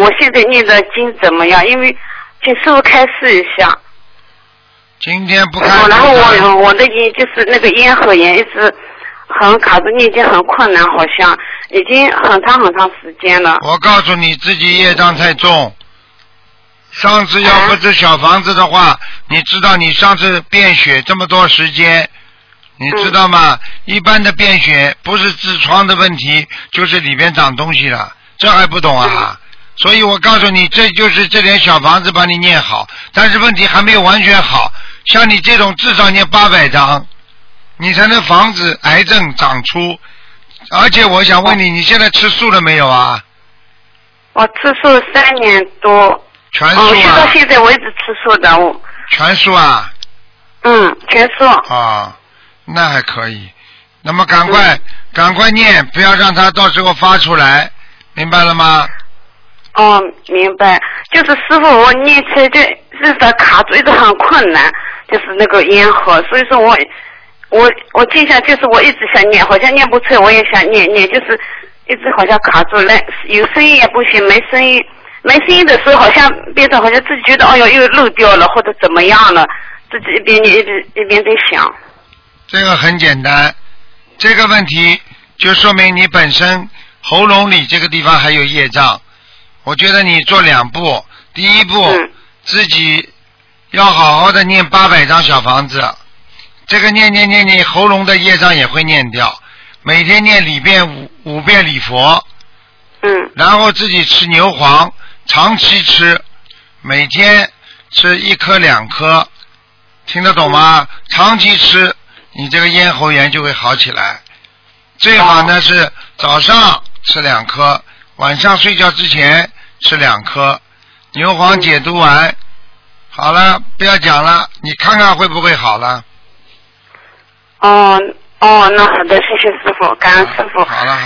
我现在念的经怎么样？因为请师傅开示一下。 今天不看。 然后我的咽就是那个咽喉炎一直很卡住，念经很困难，好像已经很长时间了。 我告诉你，自己业障太重。上次要不是小房子的话，你知道你上次便血这么多时间，你知道吗？一般的便血不是痔疮的问题，就是里边长东西了，这还不懂啊？所以我告诉你，这就是这点小房子把你念好，但是问题还没有完全好。像你这种至少念800章，你才能防止癌症长出。而且我想问你，你现在吃素了没有啊？ 我吃素3年多。 全素啊！ 学到现在我一直吃素的。 全素啊？ 全素。 啊，那还可以。那么赶快念，不要让它到时候发出来，明白了吗？ 哦，明白。就是师傅，我念起来就是在卡住，一直很困难，就是那个咽喉，所以说我静下，就是我一直想念，好像念不出来，我也想念，就是一直好像卡住了，有声音也不行，没声音的时候，好像变成好像自己觉得哎呦又漏掉了或者怎么样了，自己一边念一边在想。 这个很简单，这个问题就说明你本身喉咙里这个地方还有业障。我觉得你做2步，第一步，自己要好好的念800张小房子，这个念，喉咙的业障也会念掉。每天念5遍礼佛，然后自己吃牛黄，长期吃，每天吃1颗2颗，听得懂吗？长期吃，你这个咽喉炎就会好起来。最好呢是早上吃2颗，晚上睡觉之前吃2颗，牛黄解毒丸。好了，不要讲了，你看看会不会好了？ 那好的，谢谢师傅，感恩师傅。 好了。